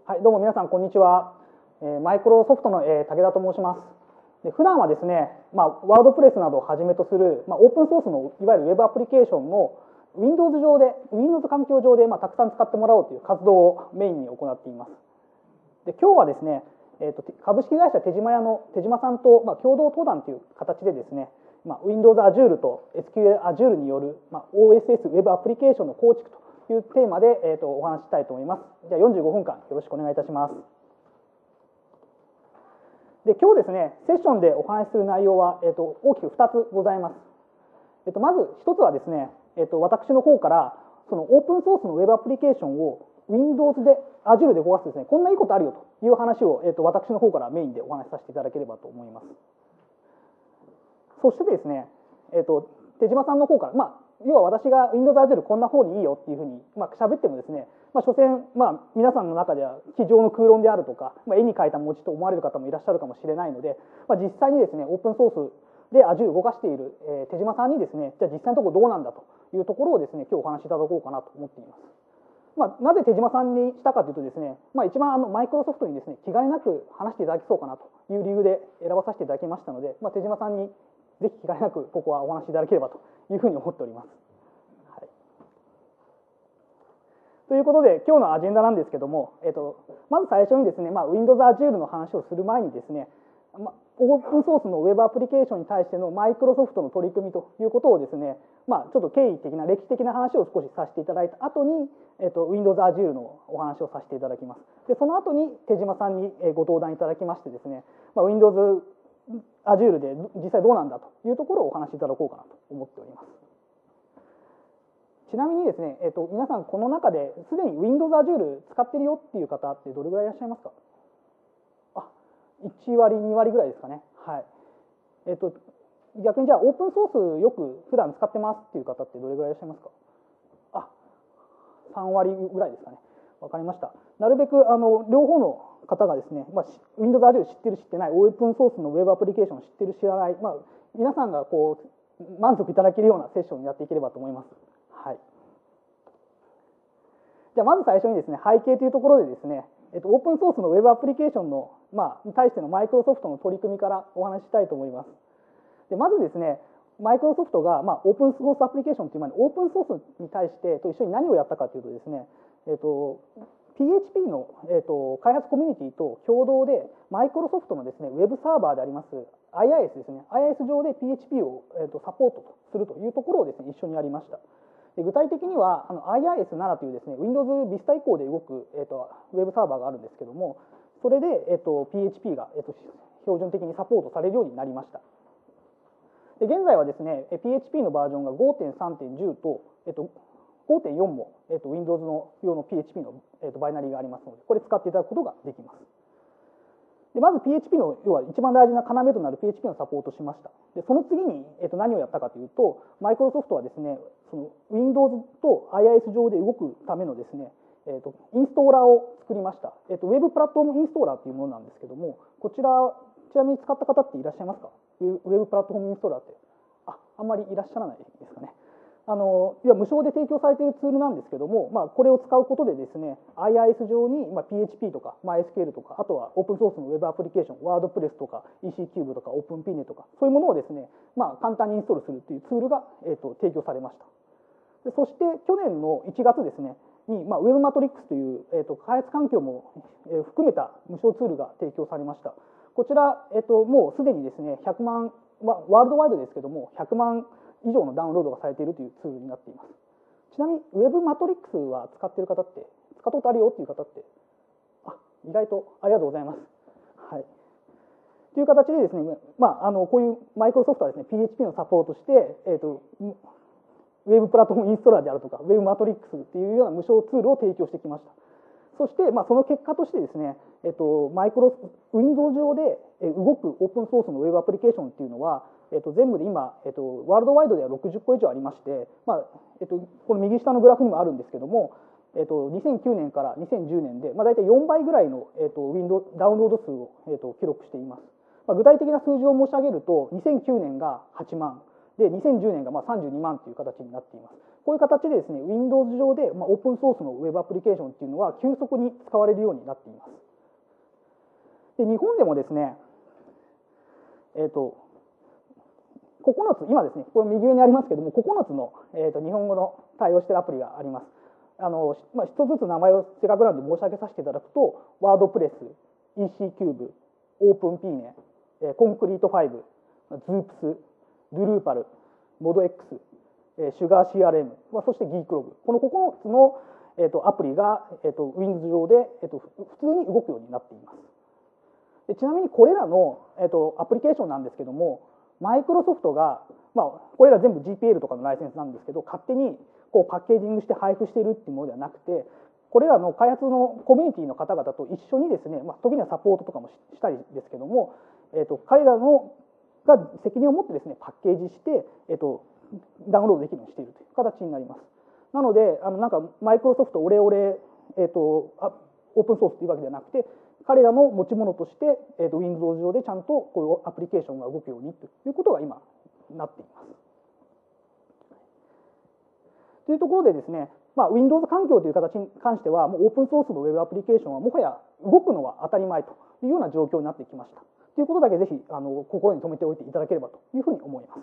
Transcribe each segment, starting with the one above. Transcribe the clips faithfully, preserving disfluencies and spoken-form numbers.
はい、どうも皆さんこんにちは。えーマイクロソフトの、えー武田と申します。で普段はですね、まあ、ワードプレスなどをはじめとする、まあ、オープンソースのいわゆるウェブアプリケーションの Windows 上で Windows 環境上で、まあ、たくさん使ってもらおうという活動をメインに行っています。で今日はですね、えーと、株式会社手島屋の手島さんと、まあ、共同登壇という形でですね、まあ、Windows Azure と エスキューエル Azure による、まあ、オーエスエス ウェブアプリケーションの構築というテーマで、えーと、お話ししたいと思います。じゃあよんじゅうごふんかんよろしくお願いいたします。で今日ですね、セッションでお話しする内容は、えーと、大きくふたつございます。えーと、まずひとつはですね、えーと、私の方からそのオープンソースのウェブアプリケーションを Windows で Azure で動かすですね、こんないいことあるよという話を、えーと、私の方からメインでお話しさせていただければと思います。そしてですね、えーと、手島さんの方から、まあ、要は私が Windows Azure こんな方にいいよっていうふうに、まあ、喋ってもですね、まあ、所詮、まあ、皆さんの中では机上の空論であるとか、まあ、絵に描いた餅と思われる方もいらっしゃるかもしれないので、まあ、実際にですね、オープンソースで Azure 動かしている、えー、手島さんにですね、じゃあ実際のところどうなんだというところをですね、今日お話しいただこうかなと思っています。まあ、なぜ手島さんにしたかというとですね、まあ、一番あのマイクロソフトにですね、気兼ねなく話していただきそうかなという理由で選ばさせていただきましたので、まあ、手島さんにぜひ気兼ねなくここはお話しいただければというふうに思っております。はい、ということで今日のアジェンダなんですけども、えっと、まず最初にですね、まあ、Windows Azure の話をする前にですね、まあ、オープンソースのウェブアプリケーションに対してのマイクロソフトの取り組みということをですね、まあ、ちょっと経緯的な歴史的な話を少しさせていただいた後に、えっと、Windows Azure のお話をさせていただきます。でその後に手島さんにご登壇いただきましてですね、まあ、Windows Azure で実際どうなんだというところをお話しいただこうかなと思っております。ちなみにですね、えっと、皆さんこの中ですでに Windows Azure 使ってるよっていう方ってどれぐらいいらっしゃいますか？あ、いちわりにわりぐらいですかね。はい。えっと逆にじゃあオープンソースよく普段使ってますっていう方ってどれぐらいいらっしゃいますか？あ、さんわりぐらいですかね。わかりました。なるべくあの両方の方がですね、まあ、Windows Azure 知ってる知ってない、オープンソースのウェブアプリケーションを知ってる知らない、まあ、皆さんがこう満足いただけるようなセッションにやっていければと思います。はい。じゃあまず最初にですね、背景というところでですね、えっと、オープンソースのウェブアプリケーションの、まあ、に対してのマイクロソフトの取り組みからお話ししたいと思います。でまずですね、マイクロソフトが、まあ、オープンソースアプリケーションという前にオープンソースに対してと一緒に何をやったかというとですね、えっと、ピーエイチピー の、えっと、開発コミュニティと共同でマイクロソフトのですね、ウェブサーバーであります アイアイエス ですね、アイアイエス 上で ピーエイチピー を、えっと、サポートするというところをですね、一緒にやりました。で具体的にはあの アイアイエスセブン というですね、Windows Vista 以降で動く、えっと、ウェブサーバーがあるんですけども、それで、えっと、ピーエイチピー が、えっと、標準的にサポートされるようになりました。で現在はですね、ピーエイチピー のバージョンが ごてんさんてんじゅう と、えっと、ごてんよん も、えっと、Windows の用の ピーエイチピー の、えっと、バイナリーがありますので、これ使っていただくことができます。でまず ピーエイチピー の要は一番大事な要となる ピーエイチピー のサポートしました。でその次に、えっと、何をやったかというと、マイクロソフトはですね、その Windows と アイアイエス 上で動くためのですね、えっと、インストーラーを作りました。えっと、ウェブプラットフォームインストーラーというものなんですけども、こちらちなみに使った方っていらっしゃいますか？ウェブプラットフォームインストーラーって。あ, あんまりいらっしゃらないですかね。あのいや無償で提供されているツールなんですけども、まあ、これを使うことでですね、アイアイエス 上に、まあ、ピーエイチピー とか マイエスキューエル とか、あとはオープンソースのウェブアプリケーション、ワードプレスとか イーシー キューブとか オープンピーネ とか、そういうものをですね、まあ、簡単にインストールするというツールが、えー、と提供されました。でそして去年のいちがつですねに、まあ、ウェブマトリックスという、えー、と開発環境も含めた無償ツールが提供されました。こちら、えー、ともうすでにですねひゃくまん、まあ、ワールドワイドですけどもひゃくまん以上のダウンロードがされているというツールになっています。ちなみにウェブマトリックスは使っている方って、使ったことあるよっていう方って、あ、意外とありがとうございます。はい。という形でですね、まあ、あのこういうマイクロソフトはですね ピーエイチピー のサポートして、えー、とウェブプラットフォームインストーラーであるとかウェブマトリックスっていうような無償ツールを提供してきました。そして、まあ、その結果としてですね、えっと、マイクロ Windows 上で動くオープンソースのウェブアプリケーションっていうのは、えっと、全部で今、えっと、ワールドワイドではろくじゅっこ以上ありまして、まあえっと、この右下のグラフにもあるんですけども、えっと、にせんきゅうねんからにせんじゅうねんで、まあ、大体よんばいぐらいの、えっと、Windows ダウンロード数を、えっと、記録しています。まあ、具体的な数字を申し上げると、にせんきゅうねんがはちまんで、にせんじゅうねんがまあさんじゅうにまんという形になっています。 こういう形でですね、Windows 上で、まあ、オープンソースの Web アプリケーションっていうのは急速に使われるようになっています。で、日本でもですね、えっと、ここのつ、今ですね、これ右上にありますけども、ここのつの、えー、と日本語の対応しているアプリがあります。あの、まあ、一つずつ名前をせっかくなんで申し上げさせていただくと、ワードプレス、イーシー キューブ、オープンピーネ、コンクリートファイブ、ズープス、ドゥルーパル、モド X、シュガー シーアールエム、そしてギークログ、このここのつの、えー、とアプリが、えー、と Windows 上で、えー、と普通に動くようになっています。でちなみにこれらの、えー、とアプリケーションなんですけども、マイクロソフトが、まあ、これら全部 ジーピーエル とかのライセンスなんですけど、勝手にこうパッケージングして配布しているっていうものではなくて、これらの開発のコミュニティの方々と一緒にですね、まあ、時にはサポートとかもしたりですけども、えー、と彼らのが責任を持ってですね、パッケージして、えー、とダウンロードできるようにしているという形になります。なので、あのなんかマイクロソフトオレオレ、えー、とあオープンソースというわけではなくて、彼らの持ち物として、えー、と Windows 上でちゃんとこういうアプリケーションが動くようにということが今なっています。というところでですね、まあ、Windows 環境という形に関しては、もうオープンソースの Web アプリケーションはもはや動くのは当たり前というような状況になってきました。ということだけぜひあの心に留めておいていただければというふうに思います。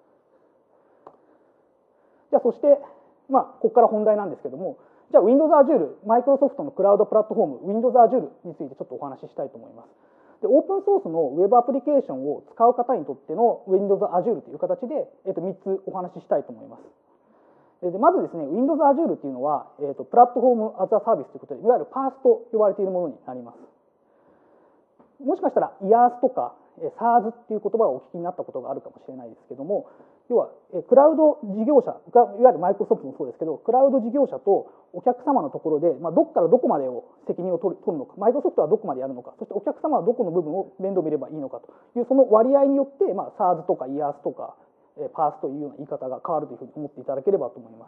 じゃあそして、まあ、ここから本題なんですけども、じゃあ Windows Azure、マイクロソフトのクラウドプラットフォーム Windows Azure についてちょっとお話ししたいと思います。でオープンソースの Web アプリケーションを使う方にとっての Windows Azure という形で、えー、とみっつお話ししたいと思います。でまずですね、Windows Azure っていうのは、えー、とプラットフォーム as a Service ということで、いわゆる パース と呼ばれているものになります。もしかしたら イアース とか サーズ っていう言葉をお聞きになったことがあるかもしれないですけども、要はクラウド事業者、いわゆるマイクロソフトもそうですけど、クラウド事業者とお客様のところで、まあ、どこからどこまでを責任を取る取るのか、マイクロソフトはどこまでやるのか、そしてお客様はどこの部分を面倒見ればいいのかという、その割合によって、まあ、サーズ とか イアース とか パース というような言い方が変わるというふうに思っていただければと思います。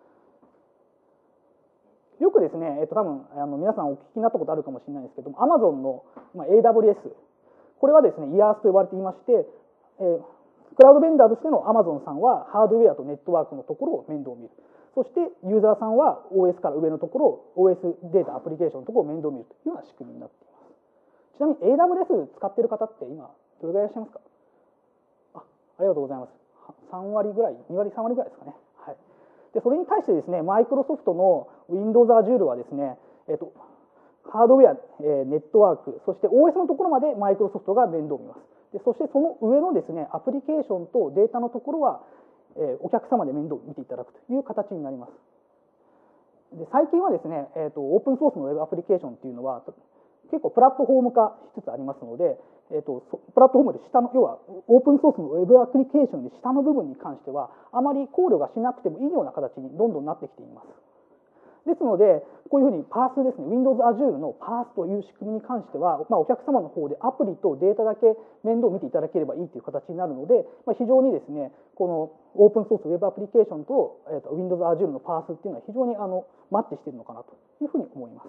よくですね、えっと、多分あの皆さんお聞きになったことあるかもしれないですけども、Amazon の、まあ、エーダブリューエス、これはですね、イアース と呼ばれていまして、えー、クラウドベンダーとしての Amazon さんはハードウェアとネットワークのところを面倒を見る。そしてユーザーさんは オーエス から上のところを オーエス データアプリケーションのところを面倒を見るというような仕組みになっています。ちなみに エーダブリューエス 使っている方って今どれぐらいいらっしゃいますか？あ、ありがとうございます。さんわりぐらい、にわりさんわりぐらいですかね。はい。でそれに対してですね、マイクロソフトの Windows Azure はですね、えっと、ハードウェア、えー、ネットワーク、そして オーエス のところまでマイクロソフトが面倒を見ます。でそしてその上のですね、アプリケーションとデータのところは、えー、お客様で面倒を見ていただくという形になります。で最近はですね、えーと、オープンソースの Web アプリケーションっていうのは結構プラットフォーム化しつつありますので、えーと、プラットフォームで下の、要はオープンソースの Web アプリケーションで下の部分に関してはあまり考慮がしなくてもいいような形にどんどんなってきています。ですので、こういうふうに パース ですね、Windows Azure の パース という仕組みに関しては、まあ、お客様の方でアプリとデータだけ面倒を見ていただければいいという形になるので、まあ、非常にですね、このオープンソース Web アプリケーションと、えー、と Windows Azure の パース っていうのは非常にあのマッチしているのかなというふうに思います。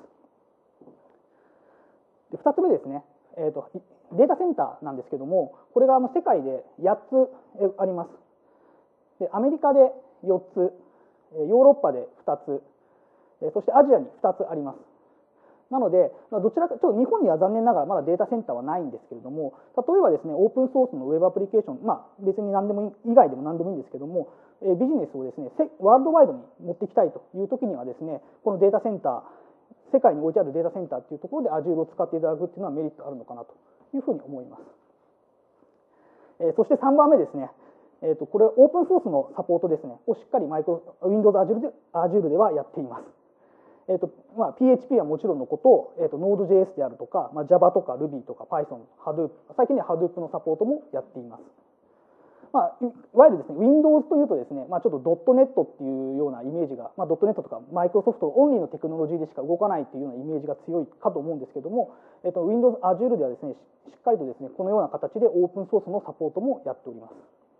でふたつめですね、えー、とデータセンターなんですけども、これが世界でやっつあります。でアメリカでよっつ、ヨーロッパでふたつ、そしてアジアにふたつあります。なので、どちらか、ちょっと日本には残念ながらまだデータセンターはないんですけれども、例えばですね、オープンソースのウェブアプリケーション、まあ、別に何でもいい、以外でも何でもいいんですけども、ビジネスをですね、ワールドワイドに持っていきたいという時にはですね、このデータセンター、世界に置いてあるデータセンターというところで Azure を使っていただくというのはメリットあるのかなというふうに思います。そしてさんばんめですね、えー、とこれオープンソースのサポートですねをしっかりマイクロ Windows Azure で、Azure ではやっています。えーとまあ、ピーエイチピー はもちろんのこと、えーと Node.js であるとか、まあ、Java とか Ruby とか Python、Hadoop、最近には Hadoop のサポートもやっています。まあ、いわゆるですね Windows というとですね、まあ、ちょっと ドットネット っていうようなイメージが、まあ、ドットネット とかマイクロソフトオンリーのテクノロジーでしか動かないというようなイメージが強いかと思うんですけども、えーと Windows Azure ではですねしっかりとですねこのような形でオープンソースのサポートもやっております。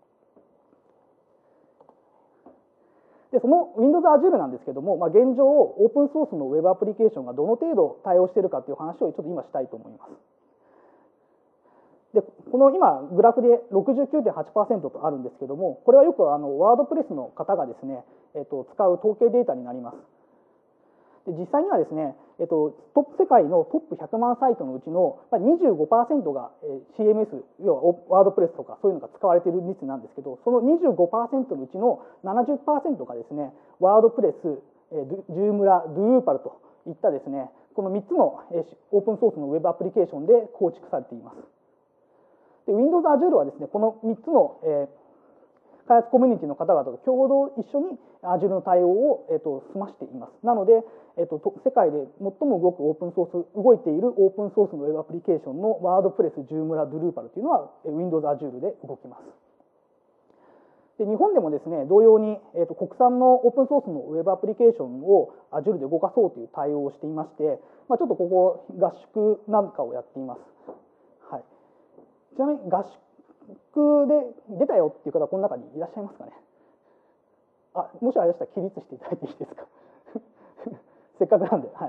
でその Windows Azure なんですけども、まあ、現状オープンソースの Web アプリケーションがどの程度対応しているかという話をちょっと今したいと思います。 でこの今グラフで ろくじゅうきゅうてんはちパーセント とあるんですけども、これはよくあのワードプレスの方がですね、えっと、使う統計データになります。で実際にはですね、えっと、トップ世界のトップひゃくまんサイトのうちの にじゅうごパーセント が シーエムエス、要はワードプレスとかそういうのが使われている率なんですけど、その にじゅうごパーセント のうちの ななじゅっパーセント がですね、ワードプレス、ジュームラ、ドゥルーパルといったですね、このみっつのオープンソースのウェブアプリケーションで構築されています。で Windows Azure はですね、このみっつの、えー、開発コミュニティの方々と共同一緒に Azure の対応を、えー、と済ましています。なので、えー、と世界で最も動くオープンソース、動いているオープンソースのウェブアプリケーションの WordPress、Joomla、Drupal というのは Windows Azure で動きます。で日本でもですね、同様に、えー、と国産のオープンソースのウェブアプリケーションを Azure で動かそうという対応をしていまして、まあ、ちょっとここ合宿なんかをやっています。はい、ちなみに合宿で出たよっていう方はこの中にいらっしゃいますかね。あ、もしあれでしたら起立していただいていいですか。せっかくなんで、はい。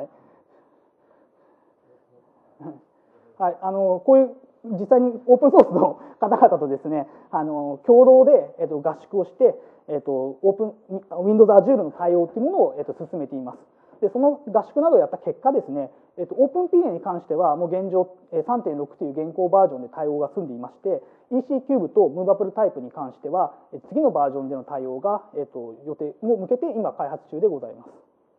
はい、あのこういう実際にオープンソースの方々とですね、あの共同で、えっと、合宿をして、えっと、オープン Windows Azure の対応というものを、えっと、進めています。でその合宿などをやった結果ですね、えっと、OpenPA に関してはもう現状 さんてんろく という現行バージョンで対応が済んでいまして、 イーシー キューブと Movable タイプに関しては次のバージョンでの対応が、えっと、予定を向けて今開発中でございます。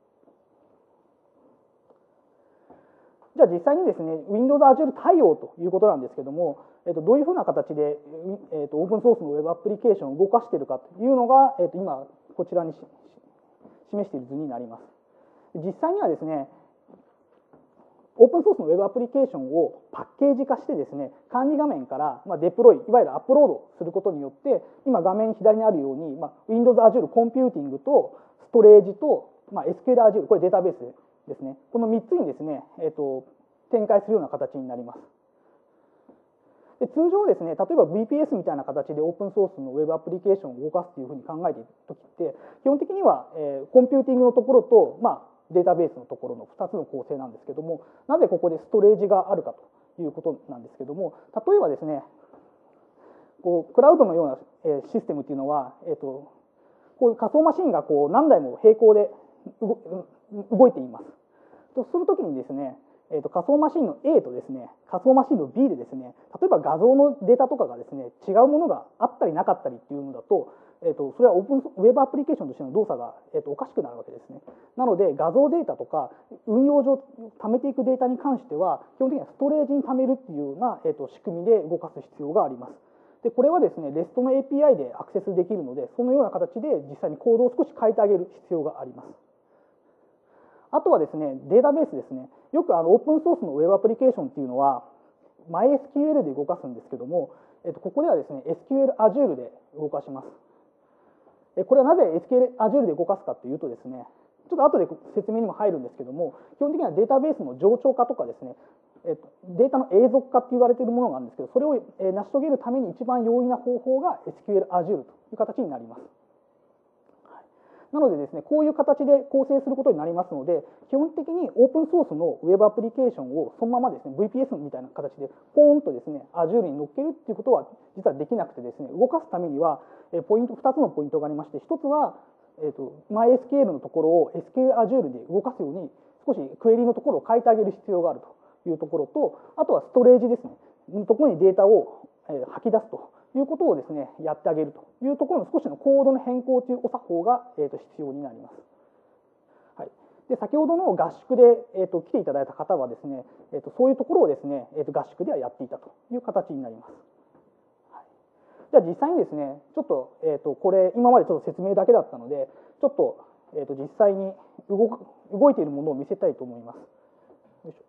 じゃあ実際にですね、Windows Azure 対応ということなんですけども、えっと、どういうふうな形で、えっと、オープンソースのウェブアプリケーションを動かしているかというのが、えっと、今こちらに示している図になります。実際にはですね、オープンソースのウェブアプリケーションをパッケージ化してですね、管理画面からデプロイ、いわゆるアップロードすることによって、今画面左にあるように、まあ、Windows Azure コンピューティングとストレージと、まあ、エスキューエル Azure、これデータベースですね、このみっつにですね、えっと、展開するような形になります。で通常ですね、例えば ブイピーエス みたいな形でオープンソースのウェブアプリケーションを動かすというふうに考えているときって、基本的には、えー、コンピューティングのところと、まあ、データベースのところのふたつの構成なんですけども、なぜここでストレージがあるかということなんですけども、例えばですね、こうクラウドのような、えー、システムっていうのは、えーと、こういう仮想マシンがこう何台も並行で動いています。とするときにですね、えー、と仮想マシンの A とですね、仮想マシンの B でですね、例えば画像のデータとかがですね、違うものがあったりなかったりっていうのだと、えー、とそれはオープンウェブアプリケーションとしての動作が、えー、とおかしくなるわけですね。なので画像データとか運用上貯めていくデータに関しては、基本的にはストレージに貯めるっていうような、えー、と仕組みで動かす必要があります。でこれはですね、レストの エーピーアイ でアクセスできるので、そのような形で実際にコードを少し変えてあげる必要があります。あとはですね、データベースですね。よくあのオープンソースのウェブアプリケーションっていうのは マイエスキューエル で動かすんですけども、えっと、ここではですね エスキューエル Azure で動かします。これはなぜ エスキューエル Azure で動かすかというとですね、ちょっと後で説明にも入るんですけども、基本的にはデータベースの冗長化とかですね、えっと、データの永続化って言われているものがあるんですけど、それを成し遂げるために一番容易な方法が エスキューエル Azure という形になります。なのでですね、こういう形で構成することになりますので、基本的にオープンソースのウェブアプリケーションをそのままですね、ブイピーエス みたいな形でポーンとですね、Azure に乗っけるっていうことは実はできなくてですね、動かすためにはポイントふたつのポイントがありまして、ひとつは、えーと、マイエスキューエル のところを エスキューエル Azure で動かすように少しクエリのところを変えてあげる必要があるというところと、あとはストレージですね、のところにデータを吐き出すということをですね、やってあげるというところの少しのコードの変更というお作法が、えー、と必要になります。はい、で先ほどの合宿で、えー、と来ていただいた方はですね、えー、とそういうところをですね、えー、と合宿ではやっていたという形になります。はい、じゃあ実際にですね、ちょっと、えー、とこれ今までちょっと説明だけだったので、ちょっと、えー、と実際に動く動いているものを見せたいと思います。よいしょ。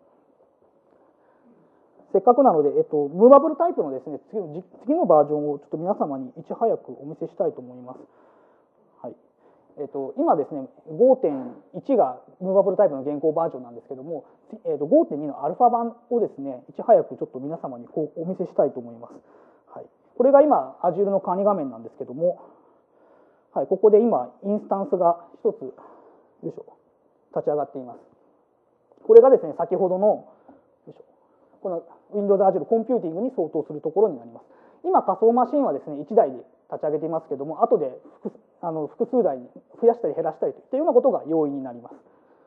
せっかくなので、えっと、ムーバブルタイプのですね、次の、次のバージョンをちょっと皆様にいち早くお見せしたいと思います。はい。えっと、今ですね、ごてんいち がムーバブルタイプの現行バージョンなんですけども、えっと、ごてんに のアルファ版をですね、いち早くちょっと皆様にこうお見せしたいと思います。はい。これが今、Azure の管理画面なんですけども、はい、ここで今、インスタンスが一つ、よいしょ、立ち上がっています。これがですね、先ほどの、よいしょ、この Windows Azure コンピューティングに相当するところになります。今仮想マシンはですねいちだいで立ち上げていますけども、後で複あの複数台に増やしたり減らしたりといったようなことが容易になります。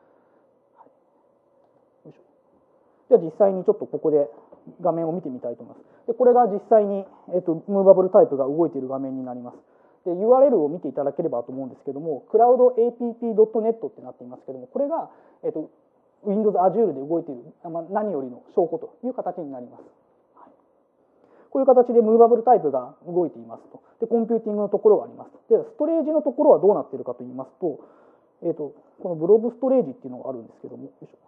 じゃあ実際にちょっとここで画面を見てみたいと思います。でこれが実際に、えっと、ムーバブルタイプが動いている画面になります。で ユーアールエル を見ていただければと思うんですけども、クラウド エーピーピードットネット ってなっていますけども、これが、えっと、Windows Azure で動いている、まあ、何よりの証拠という形になります。はい、こういう形でムーバブルタイプが動いていますと。でコンピューティングのところがあります。でストレージのところはどうなっているかといいますと、えっと、このブロブストレージっていうのがあるんですけども、よいしょ。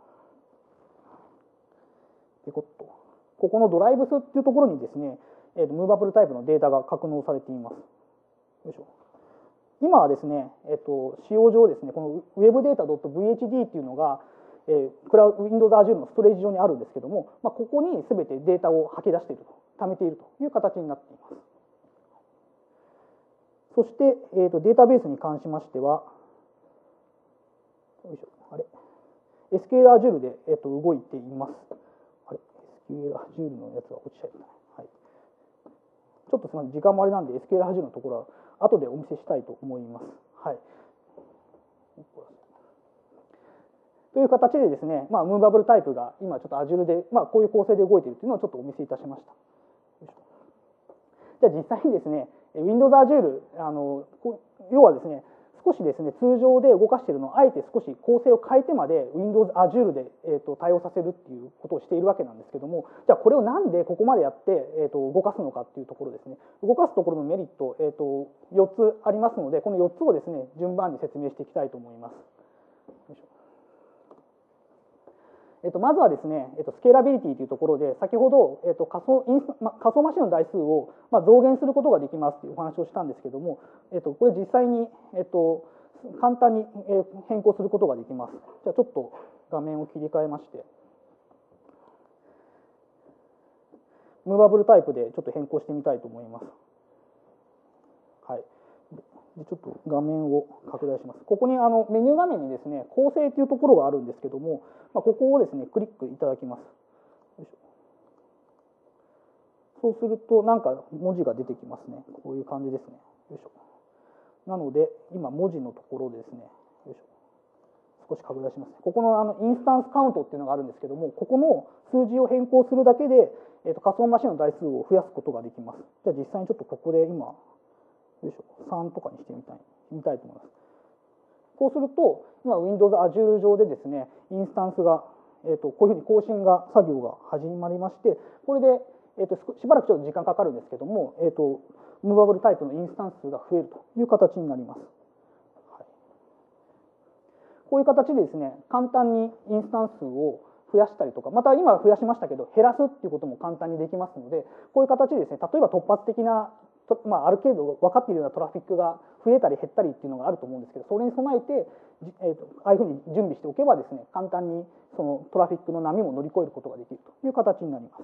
ペコッとここのドライブスっていうところにですね、えー、とムーバブルタイプのデータが格納されています。よいしょ。今はですね、えー、と使用上ですね、この ウェブデータ ドット ブイエイチディー っていうのが、えー、クラウド Windows Azure のストレージ上にあるんですけども、まあ、ここに全てデータを吐き出していると、貯めているという形になっています。そして、えー、とデータベースに関しましては、よいしょ、あれ エスキューエル Azure で、えー、と動いています。あれ エスキューエル Azure のやつが落ちちゃいましたね。はい、ちょっとすみません、時間もあれなんで エスキューエル Azure のところは後でお見せしたいと思います。はい、という形でですね、まあ、ムーバブルタイプが今ちょっと Azure で、まあ、こういう構成で動いているというのをちょっとお見せいたしました。じゃあ実際にですね、Windows Azure、あの要はですね、少しですね、通常で動かしているのをあえて少し構成を変えてまで Windows Azure で、えー、と対応させるっていうことをしているわけなんですけども、じゃあこれをなんでここまでやって、えー、と動かすのかっていうところですね、動かすところのメリット、えー、とよっつありますので、このよっつをですね、順番に説明していきたいと思います。よいしょ。えっと、まずはですね、えっと、スケーラビリティというところで、先ほど、えっと、仮想インスま、仮想マシンの台数を、まあ、増減することができますというお話をしたんですけども、えっと、これ実際に、えっと、簡単に変更することができます。じゃあちょっと画面を切り替えまして、ムーバブルタイプでちょっと変更してみたいと思います。はい。でちょっと画面を拡大します。ここにあのメニュー画面にですね、構成というところがあるんですけども、まあ、ここをですね、クリックいただきます。よいしょ。そうすると、なんか文字が出てきますね。こういう感じですね。よいしょ。なので、今、文字のところでですね、よいしょ。少し拡大します。ここのあのインスタンスカウントっていうのがあるんですけども、ここの数字を変更するだけで、えーと、仮想マシンの台数を増やすことができます。じゃあ実際にちょっとここで今、よいしょ、さんとかにしてみたい、みたいと思います。こうすると、今 Windows Azure 上でですね、インスタンスが、えーと、こういうふうに更新が、作業が始まりまして、これで、えーと、しばらくちょっと時間かかるんですけども、えーと、ムーバブルタイプのインスタンス数が増えるという形になります。はい、こういう形でですね、簡単にインスタンス数を増やしたりとか、また今増やしましたけど、減らすっていうことも簡単にできますので、こういう形でですね、例えば突発的なまあ、ある程度分かっているようなトラフィックが増えたり減ったりっていうのがあると思うんですけど、それに備えて、えーと、ああいうふうに準備しておけばですね、簡単にそのトラフィックの波も乗り越えることができるという形になります。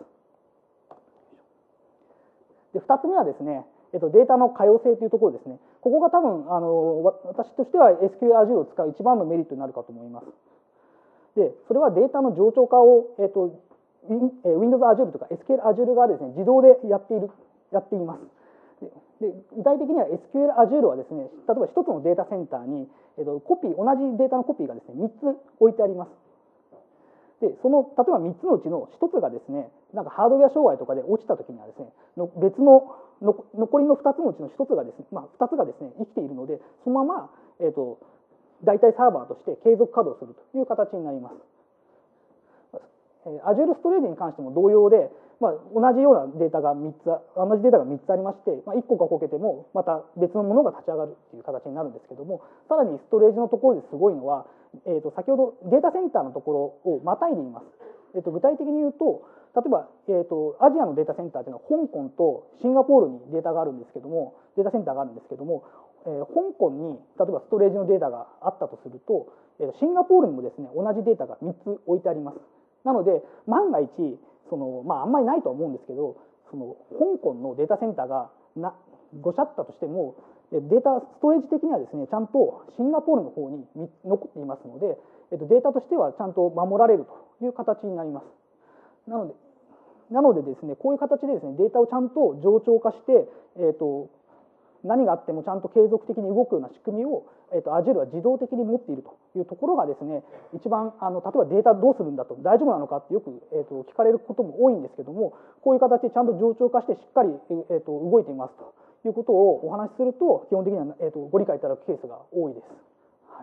でふたつめはですね、えーと、データの可用性というところですね。ここが多分あの私としては エスキューエル Azure を使う一番のメリットになるかと思います。でそれはデータの冗長化を、えーと、Windows Azure とか エスキューエル Azure がですね、自動でやっているやっています。で具体的には エスキューエル Azure はですね、例えばひとつのデータセンターに、えっと、コピー同じデータのコピーがですねみっつ置いてあります。でその例えばみっつのうちのひとつがですね、なんかハードウェア障害とかで落ちた時にはですね、の別のの残りのふたつのうちのひとつがですね、まあ、ふたつがですね生きているので、そのまま、えっと、代替サーバーとして継続稼働するという形になります。Azure ストレージに関しても同様で、まあ、同じようなデータがみっつ、同じデータがみっつありまして、まあ、いっこがこけてもまた別のものが立ち上がるっていう形になるんですけども、さらにストレージのところですごいのは、えー、と先ほどデータセンターのところをまたいでいます。えー、と具体的に言うと、例えば、えー、とアジアのデータセンターというのは香港とシンガポールにデータがあるんですけども、データセンターがあるんですけども、えー、香港に例えばストレージのデータがあったとすると、えー、シンガポールにもですね同じデータがみっつ置いてあります。なので万が一その、まあ、あんまりないとは思うんですけど、その香港のデータセンターがなごしゃったとしても、データストレージ的にはですねちゃんとシンガポールの方に残っていますので、えっと、データとしてはちゃんと守られるという形になります。なのでなのでですね、こういう形でですね、データをちゃんと冗長化して、えーと、何があってもちゃんと継続的に動くような仕組みを、えーと、Azure は自動的に持っているというところがですね、一番あの例えばデータどうするんだと、大丈夫なのかってよく、えーと、聞かれることも多いんですけども、こういう形でちゃんと冗長化してしっかり、えーと、動いていますということをお話しすると、基本的には、えーと、ご理解いただくケースが多いです。はい、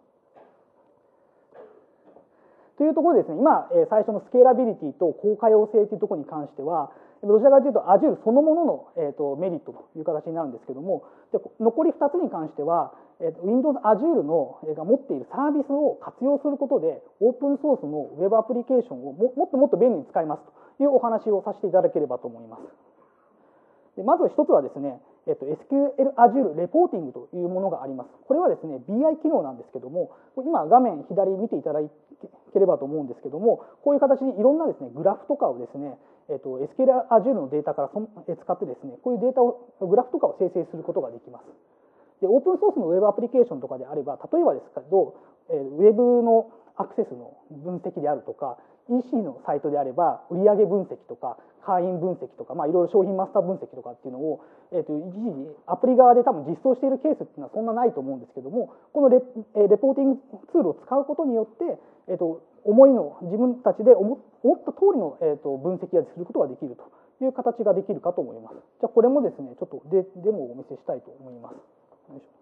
というところですね、今、えー、最初のスケーラビリティと高可用性というところに関しては、どちらかというと Azure そのものの、えー、とメリットという形になるんですけども、で残りふたつに関しては、えー、と Windows Azure の、えー、が持っているサービスを活用することで、オープンソースの Web アプリケーションを も, もっともっと便利に使えますというお話をさせていただければと思います。でまず一つはですね、えっと、エスキューエル Azure レポーティングというものがあります。これはですね、ビーアイ 機能なんですけども、今画面左見ていただければと思うんですけども、こういう形にいろんなですね、グラフとかをですね、えっと、エスキューエル Azure のデータからそ使ってですね、こういうデータを、グラフとかを生成することができます。で、オープンソースの Web アプリケーションとかであれば、例えばですけど、ウェブのアクセスの分析であるとか、イーシー のサイトであれば売上分析とか会員分析とか、まあ、いろいろ商品マスター分析とかっていうのを、えー、と一時にアプリ側で多分実装しているケースっていうのはそんなないと思うんですけども、この レ, レポーティングツールを使うことによって、えー、と思いの自分たちで思った通りの、えー、と分析がすることができるという形ができるかと思います。じゃあこれもですね、ちょっと デ, デモをお見せしたいと思います。よいしょ。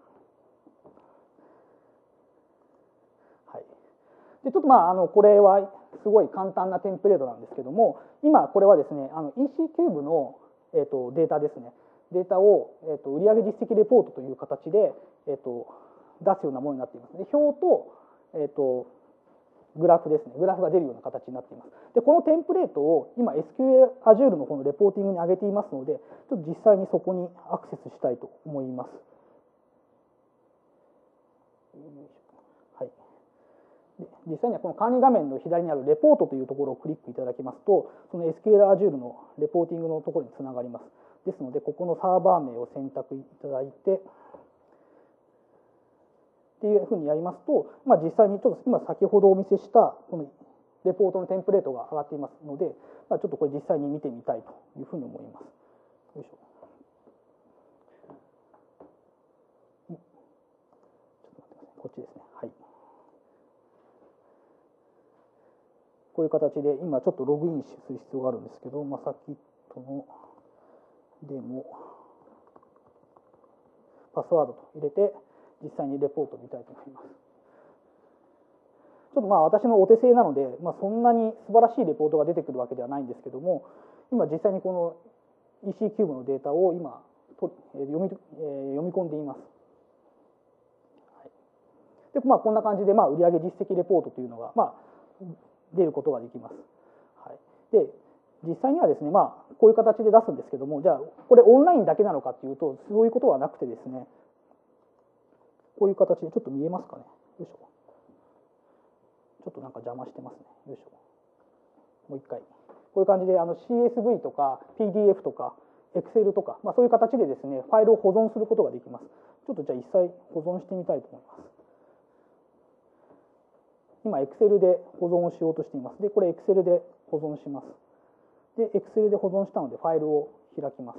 でちょっとまああのこれはすごい簡単なテンプレートなんですけども、今これはですね、あの イーシー キューブの、えー、とデータですね、データを、えー、と売上実績レポートという形で、えー、と出すようなものになっています。で表と、えー、とグラフですね、グラフが出るような形になっています。でこのテンプレートを今 エスキューエル Azure の方のレポーティングに上げていますので、ちょっと実際にそこにアクセスしたいと思います。はい、実際にはこの管理画面の左にあるレポートというところをクリックいただきますと、その エスキューエル Azure のレポーティングのところにつながります。ですので、ここのサーバー名を選択いただいて、っていうふうにやりますと、まあ、実際にちょっと今先ほどお見せしたこのレポートのテンプレートが上がっていますので、まあ、ちょっとこれ実際に見てみたいというふうに思います。よいしょ。ちょっと待ってください。こっちですね。はい。こういう形で今ちょっとログインする必要があるんですけど、まあ、さっきとのデモパスワードと入れて実際にレポートを見たいと思います。ちょっとまあ私のお手製なので、まあ、そんなに素晴らしいレポートが出てくるわけではないんですけども、今実際にこの イーシー キューブのデータを今と読み、えー、読み込んでいます。はい、でまあ、こんな感じでまあ売上実績レポートというのがまあ出ることができます。はい、で実際にはですね、まあ、こういう形で出すんですけども、じゃあこれオンラインだけなのかっていうとそういうことはなくてですね、こういう形でちょっと見えますかね。よいしょ。ちょっとなんか邪魔してますね。よいしょ。もう一回。こういう感じであの シーエスブイ とか ピーディーエフ とか Excel とか、まあ、そういう形でですね、ファイルを保存することができます。ちょっとじゃあ実際保存してみたいと思います。今 Excel で保存をしようとしています。で、これ Excel で保存します。で、Excel で保存したのでファイルを開きます。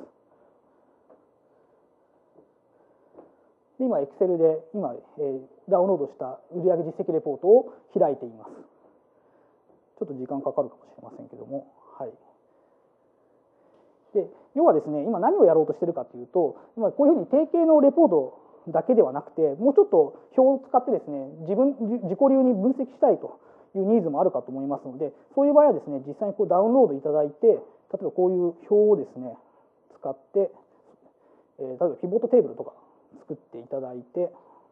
で今 Excel で今、えー、ダウンロードした売上実績レポートを開いています。ちょっと時間かかるかもしれませんけども、はい。で要はですね、今何をやろうとしているかというと、今こういうふうに定型のレポートだけではなくて、もうちょっと表を使ってですね、自分自己流に分析したいというニーズもあるかと思いますので、そういう場合はですね、実際にこうダウンロードいただいて、例えばこういう表をですね使って、えー、例えばピボットテーブルとか作っていただいて、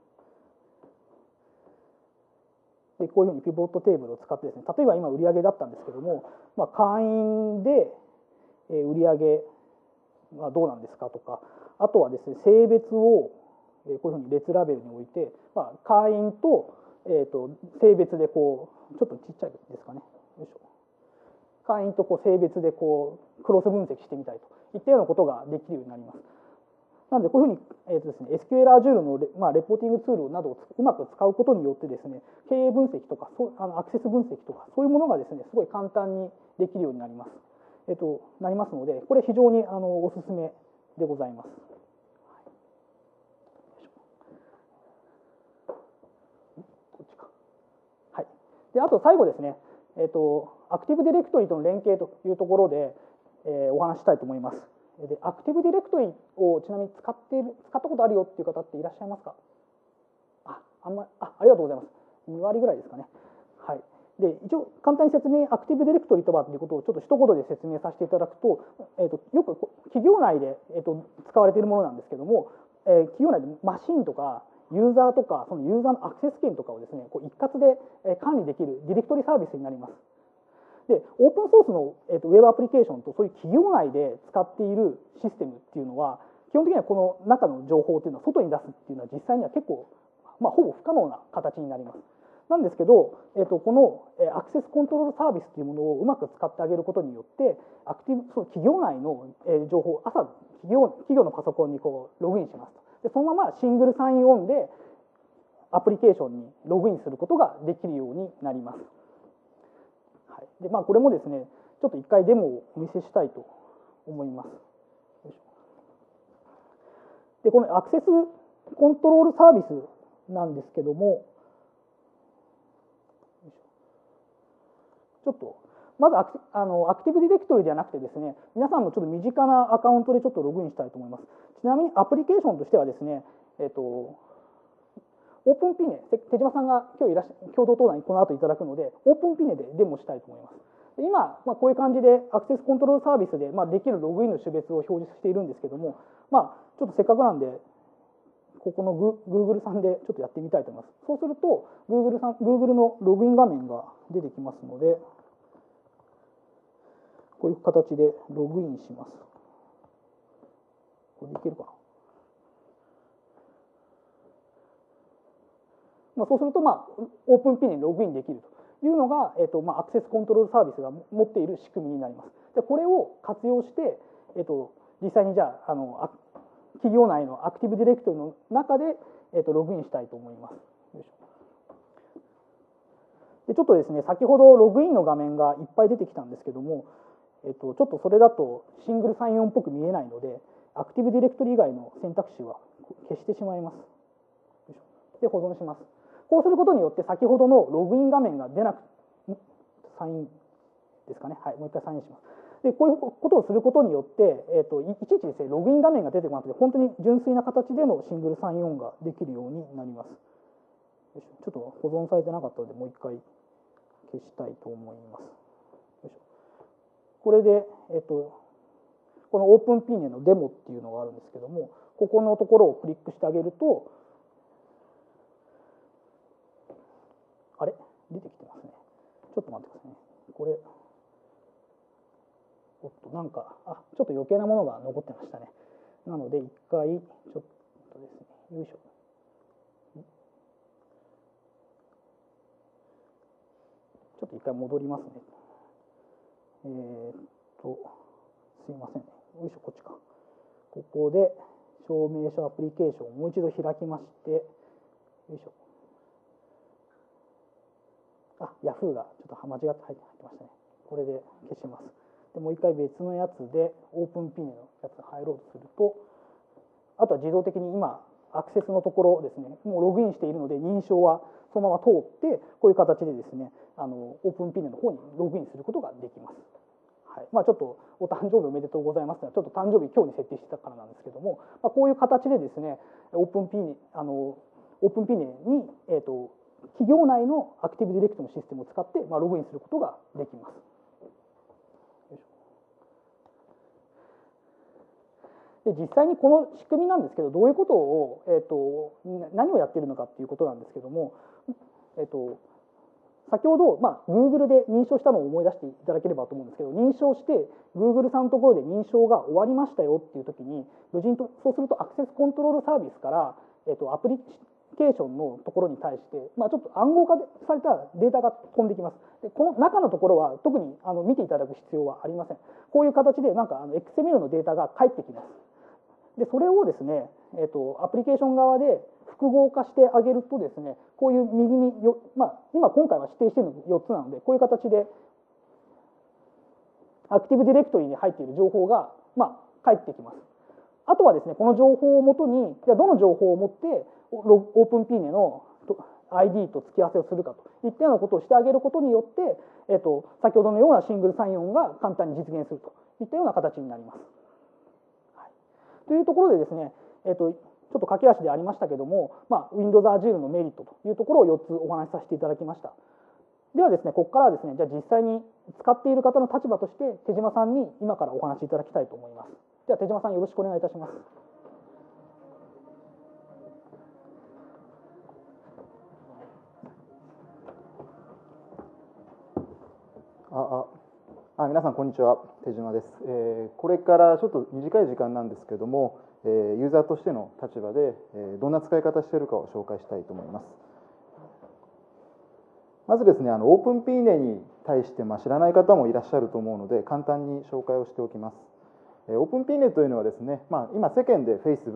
でこういうふうにピボットテーブルを使ってですね、例えば今売上だったんですけども、まあ、会員で売上はどうなんですかとか、あとはですね、性別をこういうふうに列ラベルに置いて、まあ、会員と、えー、と性別でこうちょっとちっちゃいですかね、よいしょ、会員とこう性別でこうクロス分析してみたいといったようなことができるようになります。なのでこういうふうに、えーとですね、エスキューエル Azure のレ、まあ、レポーティングツールなどをうまく使うことによってですね、経営分析とかそうあのアクセス分析とかそういうものがですねすごい簡単にできるようになります。 えっと、なりますので、これ非常にあのおすすめでございます。こっちか。はい。で、あと最後ですね、えっと、アクティブディレクトリとの連携というところで、えー、お話ししたいと思います。で、アクティブディレクトリをちなみに使っている、使ったことあるよっていう方っていらっしゃいますか？あ、あんまり、あ、ありがとうございます。に割ぐらいですかね。はい。で、一応簡単に説明、アクティブディレクトリとはということをちょっと一言で説明させていただくと、えー、とよく企業内で、えー、と使われているものなんですけども、えー、企業内でマシンとかユーザーとかそのユーザーのアクセス権とかをですね、こう一括で管理できるディレクトリサービスになります。で、オープンソースの、えー、とウェブアプリケーションとそういう企業内で使っているシステムっていうのは、基本的にはこの中の情報っていうのは外に出すっていうのは実際には結構、まあ、ほぼ不可能な形になります。なんですけど、えー、とこのアクセスコントロールサービスというものをうまく使ってあげることによって、アクティブその企業内の情報を朝企業、企業のパソコンにこうログインしますと。で、そのままシングルサインオンでアプリケーションにログインすることができるようになります。はい。で、まあ、これもですね、ちょっと一回デモをお見せしたいと思います。で、このアクセスコントロールサービスなんですけども、ちょっとまずアクあのアクティブディレクトリではなくてですね、皆さんのちょっと身近なアカウントでちょっとログインしたいと思います。ちなみにアプリケーションとしてはですね、えっと、オープンピネ、手島さんが今日いらっしゃ共同登壇にこの後いただくので、オープンピネでデモしたいと思います。今、まあ、こういう感じでアクセスコントロールサービスで、まあ、できるログインの種別を表示しているんですけども、まあ、ちょっとせっかくなんで、ここの Google さんでちょっとやってみたいと思います。そうすると Google さん、Google のログイン画面が出てきますので、こういう形でログインします。これでいけるかな。まあ、そうすると、まあ、オープンピンにログインできるというのが、えっとまあ、アクセスコントロールサービスが持っている仕組みになります。で、これを活用して、えっと、実際にじゃあ、あの企業内のアクティブディレクトリの中で、えっと、ログインしたいと思います。よいしょ。で、ちょっとですね、先ほどログインの画面がいっぱい出てきたんですけども、えっと、ちょっとそれだとシングルサインオンっぽく見えないので、アクティブディレクトリ以外の選択肢は消してしまいます。で、保存します。こうすることによって先ほどのログイン画面が出なく、サインですかね。はい、もう一回サインします。で、こういうことをすることによって、えっと、いちいちですね、ログイン画面が出てこなくて、本当に純粋な形でのシングルサインオンができるようになります。よいしょ。ちょっと保存されてなかったので、もう一回消したいと思います。よいしょ。これで、えっと、このオープンピーネのデモっていうのがあるんですけども、ここのところをクリックしてあげると、あれ出てきてますね。ちょっと待ってくださいね。これ、おっと、なんか、あ、ちょっと余計なものが残ってましたね。なので、一回、ちょっとですね、よいしょ。ちょっと一回戻りますね。えー、っと、すいませんね。よいしょ、こっちか。ここで、証明書アプリケーションをもう一度開きまして、よいしょ。あ、Yahoo がちょっと間違って入ってましたね。これで消します。でもう一回別のやつで、オープンピンのやつが入ろうとすると、あとは自動的に今、アクセスのところですね、もうログインしているので、認証はそのまま通って、こういう形でですね、あのオープンピンの方にログインすることができます。はい、まあ、ちょっとお誕生日おめでとうございますのは、ちょっと誕生日今日に設定してたからなんですけども、まあ、こういう形でですね、オープンピンあのオープンピンに、えーと、企業内のアクティブディレクトのシステムを使って、まあ、ログインすることができます。で、実際にこの仕組みなんですけど、どういうことを、えーと、何をやっているのかっていうことなんですけども、えーと、先ほど、まあ、Google で認証したのを思い出していただければと思うんですけど、認証して Google さんのところで認証が終わりましたよっていう時に、無事にとそうするとアクセスコントロールサービスから、えーと、アプリケーションのところに対して、まあ、ちょっと暗号化されたデータが飛んできます。で、この中のところは特にあの見ていただく必要はありません。こういう形でなんかあの エックスエムエル のデータが返ってきます。で、それをですね、えーと、アプリケーション側で複合化してあげるとですね、こういう右によ、まあ、今今回は指定しているのよっつなので、こういう形でアクティブディレクトリに入っている情報が、まあ、返ってきます。あとはですね、この情報をもとに、じゃあどの情報を持ってオープンピーネの アイディー と付き合わせをするかといったようなことをしてあげることによって、えっと、先ほどのようなシングルサインオンが簡単に実現するといったような形になります。はい、というところでですね、えっと、ちょっと駆け足でありましたけども、まあ、Windows Azure のメリットというところをよっつお話しさせていただきました。ではですね、ここからはですね、じゃあ実際に使っている方の立場として手島さんに今からお話しいただきたいと思います。では手島さん、よろしくお願いいたします。 あああ皆さんこんにちは、手島です。えー、これからちょっと短い時間なんですけども、えー、ユーザーとしての立場で、えー、どんな使い方しているかを紹介したいと思います。まずですね、あのオープンピーネに対して、まあ、知らない方もいらっしゃると思うので、簡単に紹介をしておきます。えー、オープンピーネというのはですね、まあ、今世間で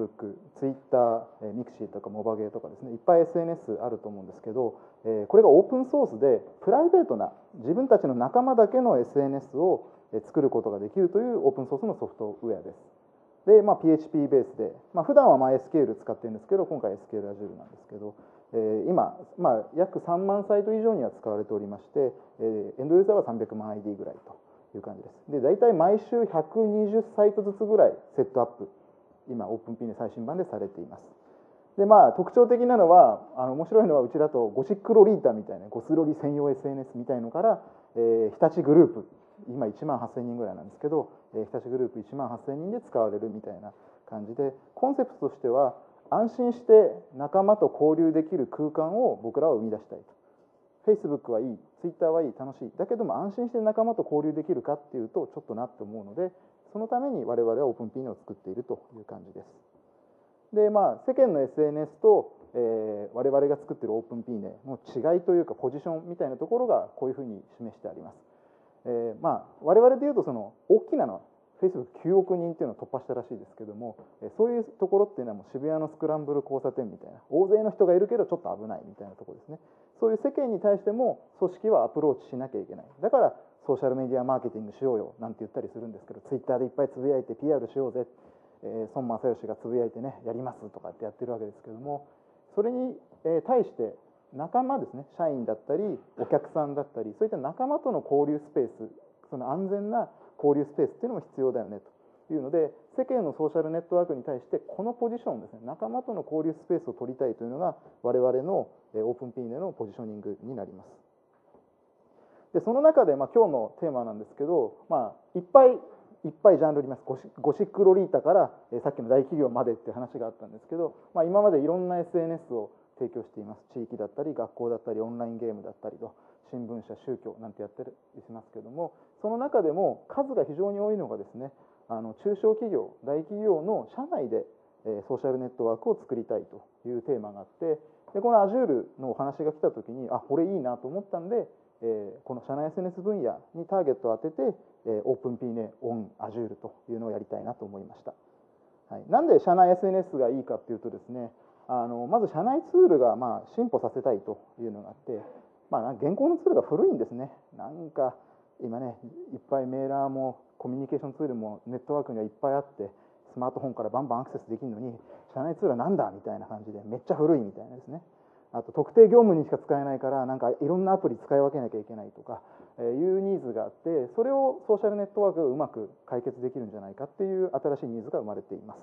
Facebook、Twitter、Mixi とかモバゲーとかですね、いっぱい エスエヌエス あると思うんですけど、えー、これがオープンソースでプライベートな自分たちの仲間だけの エスエヌエス を作ることができるというオープンソースのソフトウェアです。で、まあ、ピーエイチピー ベースで、まあ、普段は MySQL 使ってるんですけど、今回 エスキューエル Azure なんですけど、えー、今、まあ、約さんまんサイト以上には使われておりまして、えー、エンドユーザーはさんびゃくまんアイディー ぐらいという感じです。で、大体毎週ひゃくにじゅうサイトずつぐらいセットアップ、今、オープンピーネ最新版でされています。で、まあ、特徴的なのは、あの面白いのは、うちだとゴシックロリータみたいな、ゴスロリ専用 エスエヌエス みたいのから、えー、日立グループ、今いちまんはっせんにんぐらいなんですけど、えー、日立グループいちまんはっせんにんで使われるみたいな感じで、コンセプトとしては、安心して仲間と交流できる空間を僕らは生み出したいと。Facebook はいい、Twitter はいい、楽しい。だけども安心して仲間と交流できるかっていうと、ちょっとなって思うので、そのために我々はオープンピーネを作っているという感じです。で、まあ、世間の エスエヌエス と、えー、我々が作っているオープンピーネの違いというか、ポジションみたいなところがこういうふうに示してあります。えー、まあ、我々でいうと、その大きなのは、Facebookきゅうおくにんっていうのを突破したらしいですけども、そういうところっていうのはもう渋谷のスクランブル交差点みたいな、大勢の人がいるけどちょっと危ないみたいなところですね。そういう世間に対しても組織はアプローチしなきゃいけない。だからソーシャルメディアマーケティングしようよなんて言ったりするんですけど、ツイッターでいっぱいつぶやいて ピーアール しようぜ、えー、孫正義がつぶやいてね、やりますとかってやってるわけですけども、それに対して仲間ですね、社員だったりお客さんだったり、そういった仲間との交流スペース、その安全な交流スペースっていうのも必要だよねというので、世間のソーシャルネットワークに対してこのポジションですね、仲間との交流スペースを取りたいというのが我々のオープンピーネのポジショニングになります。で、その中で、まあ、今日のテーマなんですけど、まあ、いっぱいいっぱいジャンルあります。ゴシゴシックロリータからえさっきの大企業までっていう話があったんですけど、まあ、今までいろんな エスエヌエス を提供しています。地域だったり学校だったりオンラインゲームだったりと、新聞社、宗教なんてやったりしますけども、その中でも数が非常に多いのがですね、あの中小企業、大企業の社内でソーシャルネットワークを作りたいというテーマがあって、でこの Azure のお話が来た時に、あ、これいいなと思ったんで、この社内 エスエヌエス 分野にターゲットを当てて、オープンピーネ on Azure というのをやりたいなと思いました。はい、なんで社内 エスエヌエス がいいかっていうとですね、あのまず社内ツールがまあ進歩させたいというのがあって、まあ、現行のツールが古いんですね。なんか今ね、いっぱいメーラーもコミュニケーションツールもネットワークにはいっぱいあって、スマートフォンからバンバンアクセスできるのに、社内ツールはなんだみたいな感じで、めっちゃ古いみたいなですね。あと特定業務にしか使えないから、なんかいろんなアプリ使い分けなきゃいけないとかいうニーズがあって、それをソーシャルネットワークがうまく解決できるんじゃないかっていう新しいニーズが生まれています。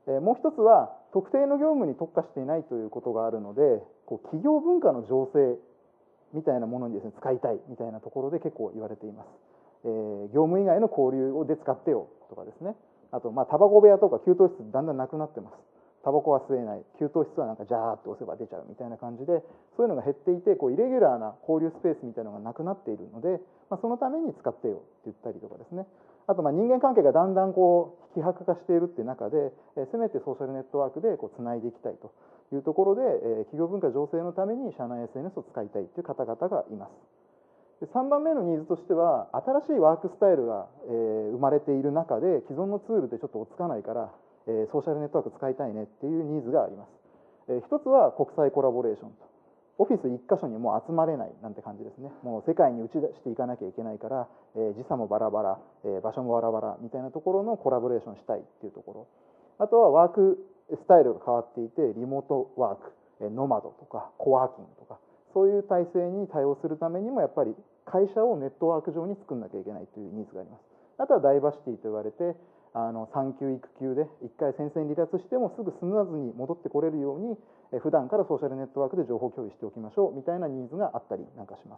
もう一つは、特定の業務に特化していないということがあるので、こう企業文化の醸成みたいなものにですね、使いたいみたいなところで結構言われています。えー、業務以外の交流で使ってよとかですね。あと、まあ、タバコ部屋とか給湯室だんだんなくなってます。タバコは吸えない。給湯室はなんかジャーって押せば出ちゃうみたいな感じで、そういうのが減っていて、こうイレギュラーな交流スペースみたいなのがなくなっているので、まあ、そのために使ってよって言ったりとかですね。あと、まあ人間関係がだんだんこう希薄化しているっていう中で、えー、せめてソーシャルネットワークでこうつないでいきたいというところで、えー、企業文化醸成のために社内 エスエヌエス を使いたいという方々がいます。でさんばんめのニーズとしては、新しいワークスタイルが、えー、生まれている中で、既存のツールでちょっと追いつかないから、えー、ソーシャルネットワーク使いたいねっていうニーズがあります。えー、一つは国際コラボレーションと。 オフィスいっ箇所にもう集まれないなんて感じですね。もう世界に打ち出していかなきゃいけないから、えー、時差もバラバラ、えー、場所もバラバラみたいなところのコラボレーションしたいっていうところ。あとはワークスタイルが変わっていて、リモートワーク、えー、ノマドとかコワーキングとか、そういう体制に対応するためにもやっぱり会社をネットワーク上に作んなきゃいけないというニーズがあります。あとはダイバーシティと言われて、あの産休育休で一回戦線離脱してもすぐスムーズに戻ってこれるように、え普段からソーシャルネットワークで情報共有しておきましょうみたいなニーズがあったりなんかします。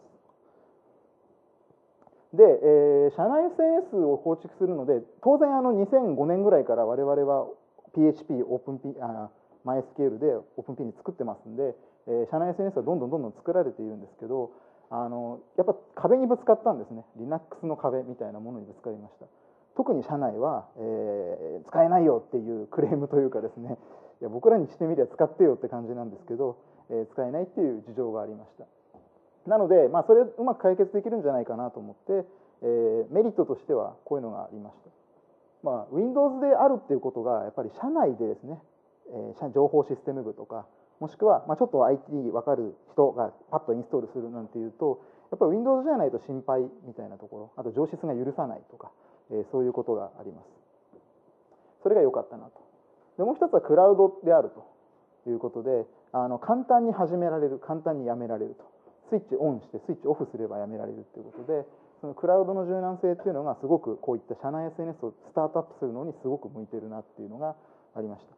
で、えー、社内 エスエヌエス を構築するので、当然あのにせんごねんぐらいから我々は ピーエイチピー、オープン P、あ MySQL で オープンピー に作ってますんで、えー、社内 エスエヌエス はどんどんどんどん作られているんですけど、あのやっぱ壁にぶつかったんですね。 Linux の壁みたいなものにぶつかりました。特に社内は、えー、使えないよっていうクレームというかですね、いや僕らにしてみれば使ってよって感じなんですけど、えー、使えないっていう事情がありました。なので、まあ、それうまく解決できるんじゃないかなと思って、えー、メリットとしてはこういうのがありました。まあ、Windows であるっていうことがやっぱり社内でですね、えー、情報システム部とか、もしくは、まあ、ちょっと アイティー 分かる人がパッとインストールするなんていうと、やっぱり Windows じゃないと心配みたいなところ、あと上質が許さないとか、えー、そういうことがあります。それが良かったなと。でもう一つはクラウドであるということで、あの簡単に始められる、簡単にやめられると。スイッチオンしてスイッチオフすればやめられるということで、そのクラウドの柔軟性っていうのがすごくこういった社内 エスエヌエス をスタートアップするのにすごく向いてるなっていうのがありました。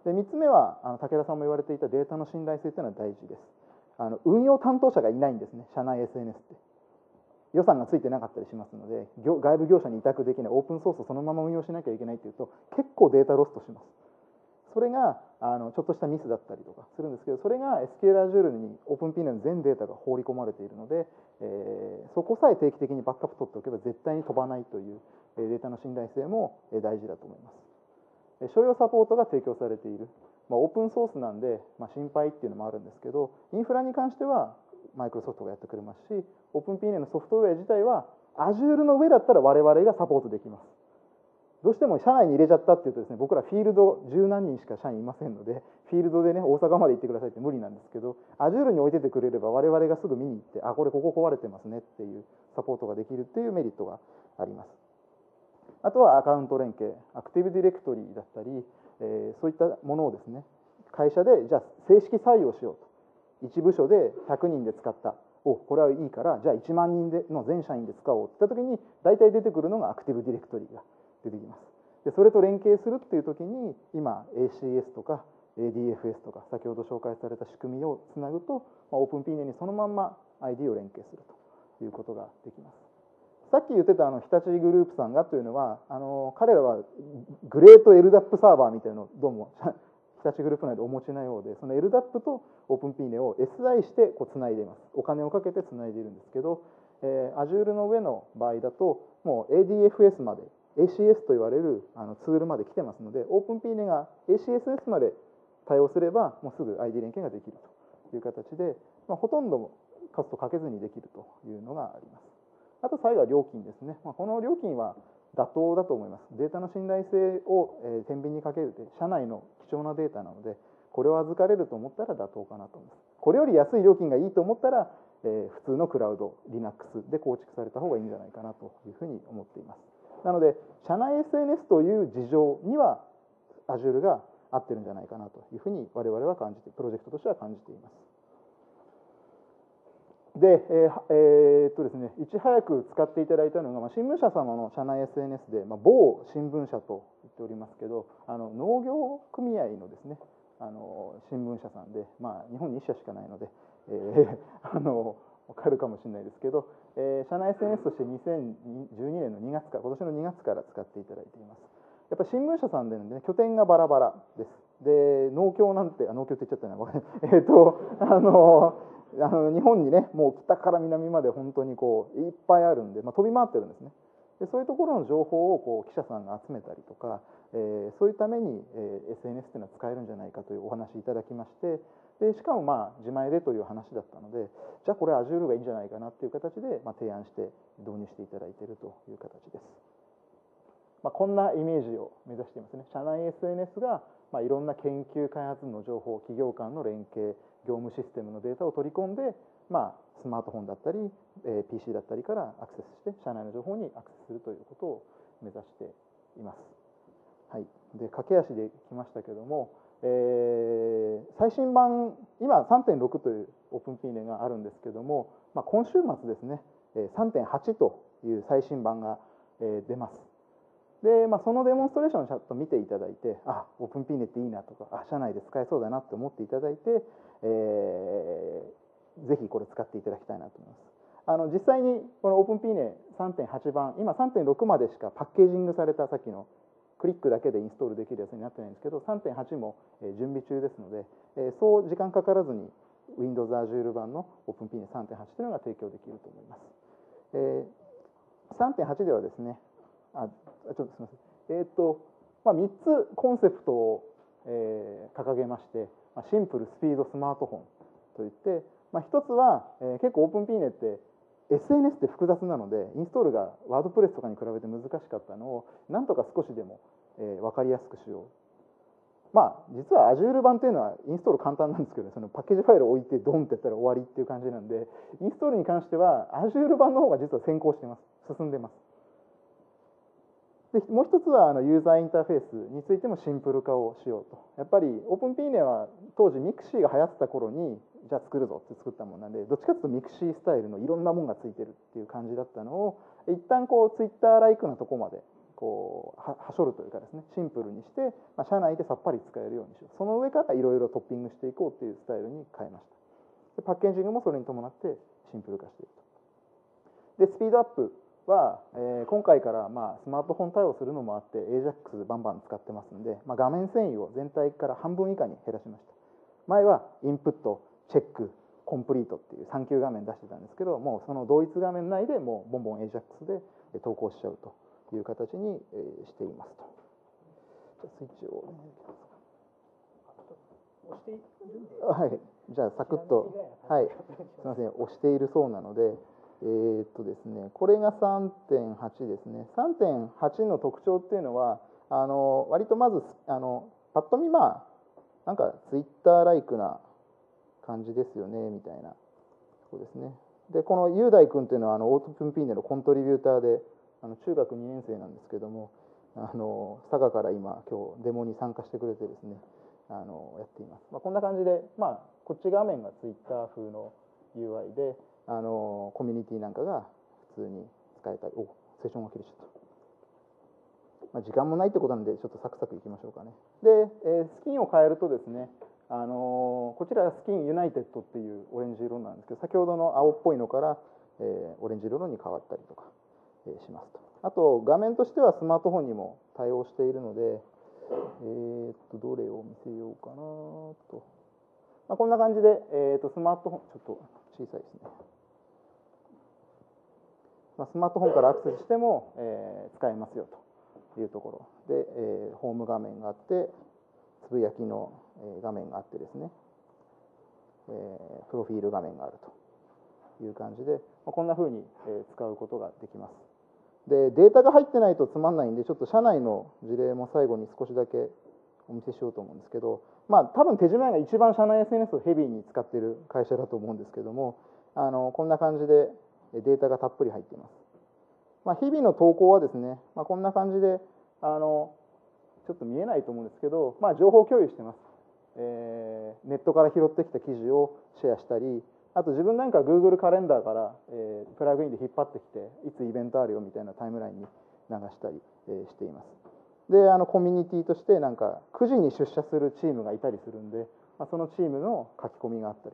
でみっつめはあの武田さんも言われていたデータの信頼性というのは大事です。あの運用担当者がいないんですね、社内 エスエヌエス って。予算がついてなかったりしますので、外部業者に委託できない、オープンソースをそのまま運用しなきゃいけないっていうと結構データロストします。それがあのちょっとしたミスだったりとかするんですけど、それが エスキューエル Azure に オープンピーネー の全データが放り込まれているので、えー、そこさえ定期的にバックアップ取っておけば絶対に飛ばないというデータの信頼性も大事だと思います。商用サポートが提供されている、まあ、オープンソースなんで、まあ、心配っていうのもあるんですけど、インフラに関してはマイクロソフトがやってくれますし、オープンピーネー のソフトウェア自体は Azure の上だったら我々がサポートできます。どうしても社内に入れちゃったっていうとですね、僕らフィールド十何人しか社員いませんので、フィールドでね、大阪まで行ってくださいって無理なんですけど、Azure に置いててくれれば我々がすぐ見に行って、あ、これここ壊れてますねっていうサポートができるっていうメリットがあります。あとはアカウント連携、アクティブディレクトリだったり、えー、そういったものをですね、会社でじゃあ正式採用しようと。一部署でひゃくにんで使った。お、これはいいから、じゃあいちまんにんでの全社員で使おうって言った時に、大体出てくるのがアクティブディレクトリが出てきます。でそれと連携するっていう時に、今 エーシーエス とか エーディーエフエス とか先ほど紹介された仕組みをつなぐと、まあ、オープンピーネー にそのまんま アイディー を連携するということができます。さっき言ってたあの日立グループさんがというのは、あの彼らはグレート エルダップ サーバーみたいなのをどうも日立グループ内でお持ちなようで、その エルダップ と オープンピーネー を エスアイ してこうつないでいます。お金をかけてつないでいるんですけど、えー、Azure の上の場合だともう エーディーエフエス まで エーシーエス と言われるあのツールまで来てますので、オープンピーネー が エーシーエスエス まで対応すればもうすぐ アイディー 連携ができるという形で、まあ、ほとんどコストかけずにできるというのがあります。あと最後は料金ですね。まあ、この料金は妥当だと思います。データの信頼性を、えー、天秤にかけるで、社内の貴重なデータなので、これを預かれると思ったら妥当かなと思います。これより安い料金がいいと思ったら、えー、普通のクラウド、Linux で構築された方がいいんじゃないかなというふうに思っています。なので、社内 エスエヌエス という事情には Azure が合ってるんじゃないかなというふうに我々は感じて、プロジェクトとしては感じています。で、えーえー、っとですね、いち早く使っていただいたのが、まあ、新聞社様の社内 エスエヌエス で、まあ、某新聞社と言っておりますけど、あの農業組合のですね、あの新聞社さんで、まあ、日本にいっ社しかないので、えー、あの分かるかもしれないですけど、えー、社内 エスエヌエス としてにせんじゅうにねんのにがつから、今年のにがつから使っていただいています。やっぱり新聞社さんでの、ね、拠点がバラバラです。で、農協なんて、あ農協って言っちゃったな、ごめん。えっと、あの、あの日本にね、もう北から南まで本当にこういっぱいあるんで、まあ、飛び回ってるんですね。でそういうところの情報をこう記者さんが集めたりとか、えー、そういうために、えー、エスエヌエス っていうのは使えるんじゃないかというお話いただきまして、でしかもまあ自前でという話だったので、じゃあこれ Azure がいいんじゃないかなっていう形で、まあ、提案して導入していただいているという形です。まあ、こんなイメージを目指していますね。社内 エスエヌエス がまあいろんな研究開発の情報、企業間の連携、 業務システムのデータを取り込んで、まあ、スマートフォンだったり、えー、ピーシー だったりからアクセスして社内の情報にアクセスするということを目指しています。はい、で駆け足できましたけども、えー、最新版今 さんてんろく という オープンピーネイ があるんですけども、まあ、今週末ですね さんてんはち という最新版が出ます。で、まあ、そのデモンストレーションをちゃんと見ていただいて、あ、オープンピーネイ っていいなとか、あ、社内で使えそうだなって思っていただいて、えー、ぜひこれ使っていただきたいなと思います。あの実際にこの オープンピーネイ さんてんはち 版、今 さんてんろく までしかパッケージングされたさっきのクリックだけでインストールできるやつになってないんですけど、さんてんはち も準備中ですので、そう時間かからずに Windows Azure 版の オープンピーネイ さんてんはち というのが提供できると思います。えー、さんてんはち ではですね、あ、ちょっとすみません。えっ、ー、と、まあ、みっつコンセプトを、えー、掲げまして、シンプル、スピード、スマートフォンといって、まあ、ひとつは、えー、結構 オープンピーネイ って エスエヌエス って複雑なので、インストールがワードプレスとかに比べて難しかったのを、なんとか少しでも、えー、分かりやすくしよう。まあ、実は Azure 版っていうのはインストール簡単なんですけど、そのパッケージファイルを置いてドンってやったら終わりっていう感じなんで、インストールに関しては Azure 版の方が実は先行しています。進んでます。でもう一つはあのユーザーインターフェースについてもシンプル化をしようと。やっぱりオープンピーネイは当時ミクシーが流行ってた頃にじゃあ作るぞって作ったものなんで、どっちかというとミクシースタイルのいろんなものがついてるっていう感じだったのを一旦こうツイッターライクなとこまでこうははしょるというかですね、シンプルにして、まあ、社内でさっぱり使えるようにしよう。その上からいろいろトッピングしていこうっていうスタイルに変えました。でパッケージングもそれに伴ってシンプル化していると。でスピードアップは、えー、今回から、まあ、スマートフォン対応するのもあって エージャックス バンバン使ってますんで、まあ、画面遷移を全体から半分以下に減らしました。前はインプット、チェック、コンプリートっていうさん級画面出してたんですけど、もうその同一画面内でもうボンボン エージャックス で投稿しちゃうという形にしていますと。じゃあスイッチをお願いできますか。押しているんで、はい、じゃあサクッと、はい、すみません、押しているそうなので、えーっとですね、これが さんてんはち ですね。さんてんはち の特徴っていうのは、あの割とまずあのパッと見、まあなんかツイッターライクな感じですよねみたいなとこですね。でこの雄大君っていうのはあのオープンピーネイのコントリビューターで、あの中学にねん生なんですけども、あの佐賀から今今日デモに参加してくれてですね、あのやっています。まあ、こんな感じで、まあ、こっち画面がツイッター風の ユーアイ で、あのコミュニティなんかが普通に使えたり、おセッションが切れちゃった。まあ、時間もないってことなんで、ちょっとサクサクいきましょうかね。で、えー、スキンを変えるとですね、あのー、こちらスキンユナイテッドっていうオレンジ色なんですけど、先ほどの青っぽいのから、えー、オレンジ色のに変わったりとか、えー、しますと。あと、画面としてはスマートフォンにも対応しているので、えー、っと、どれを見せようかなと。まあ、こんな感じで、えー、っとスマートフォン、ちょっと小さいですね。まあ、スマートフォンからアクセスしても、えー、使えますよというところで、えー、ホーム画面があって、つぶやきの画面があってですね、えー、プロフィール画面があるという感じで、こんな風に使うことができます。で、データが入ってないとつまんないんで、ちょっと社内の事例も最後に少しだけお見せしようと思うんですけど、まあ多分手島屋が一番社内 エスエヌエス をヘビーに使っている会社だと思うんですけども、あのこんな感じでデータがたっぷり入っています。まあ、日々の投稿はですね、まあ、こんな感じで、あのちょっと見えないと思うんですけど、まあ、情報共有してます。えー、ネットから拾ってきた記事をシェアしたり、あと自分なんか Google カレンダーから、えー、プラグインで引っ張ってきて、いつイベントあるよみたいなタイムラインに流したり、えー、しています。で、あのコミュニティとしてなんかくじに出社するチームがいたりするんで、まあ、そのチームの書き込みがあったり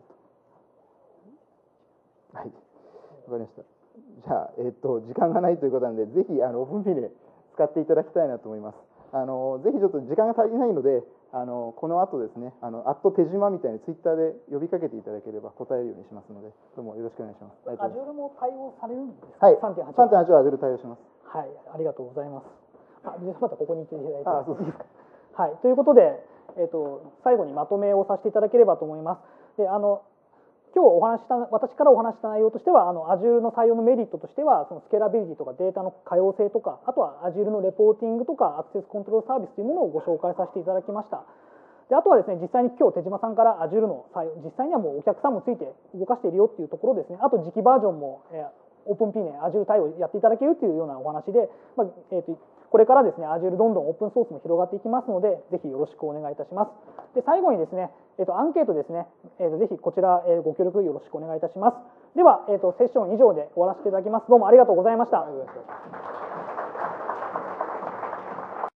と。はい、わかりました。じゃあ、えー、っと時間がないということなんで、ぜひあのオープンピーネイ使っていただきたいなと思います。あのぜひちょっと時間が足りないので、あのこの後ですね、あのアット手島みたいにツイッターで呼びかけていただければ答えるようにしますので、どうもよろしくお願いします。 Azure も対応されるんですか？ はい、 さんてんはちさんてんはち は Azure 対応します。 はい、ありがとうございます。あ、じゃあまたここに行っていただいて。 あ、そうですか。 はい、ということで、えー、と最後にまとめをさせていただければと思います。で、あの今日お話した私からお話した内容としては、あの Azure の採用のメリットとしては、そのスケーラビリティとかデータの可用性とか、あとは Azure のレポーティングとかアクセスコントロールサービスというものをご紹介させていただきました。 であとはですね、実際に今日手島さんから Azure の採用、実際にはもうお客さんもついて動かしているよっていうところですね、あと次期バージョンも、えー、OpenPNE Azure 対応やっていただけるというようなお話で、まあえーとこれからですね、Azure どんどんオープンソースも広がっていきますので、ぜひよろしくお願いいたします。で、最後にですね、えっと、アンケートですね、えっと、ぜひこちら、えー、ご協力よろしくお願いいたします。では、えっと、セッション以上で終わらせていただきます。どうもありがとうございました。